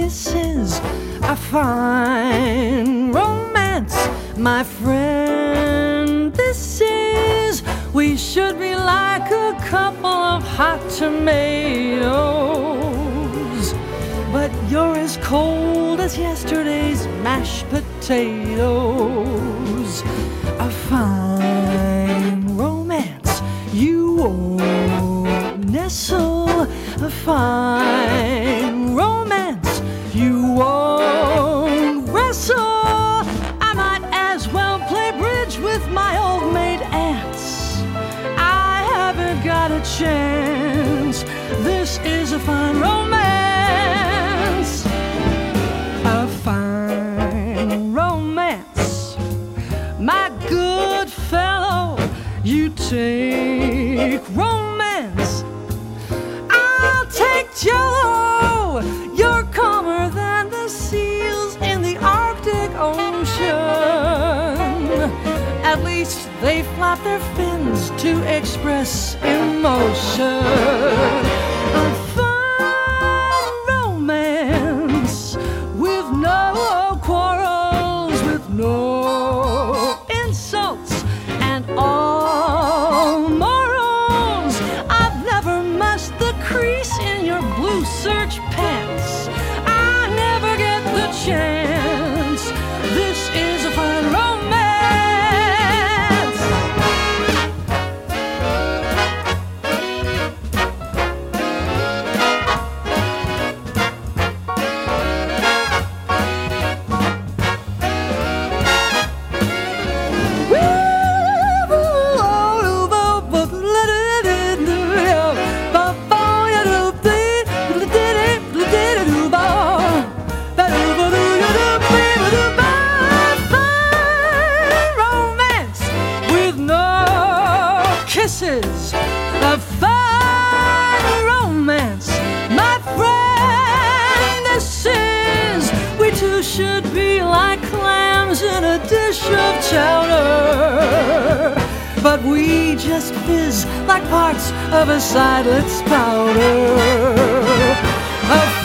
this is a fine romance, my friend. This is, we should be like a couple of hot tomatoes, but you're as cold as yesterday's mashed potatoes. A fine romance, you won't nestle. A fine romance, you won't wrestle. I might as well play bridge with my old maid aunts. I haven't got a chance. This is a fine romance. A fine romance, my good fellow. You take romance, I'll take Jello. You're calmer than the seals in the Arctic Ocean. At least they flap their fins to express emotion. A fine romance with no quarrels, with no insults and all morals. I've never messed the crease in your blue serge pants. I never get the chance. This is a fine romance. Kisses, a fine romance, my friend. This is, we two should be like clams in a dish of chowder, but we just fizz like parts of a sideless powder. A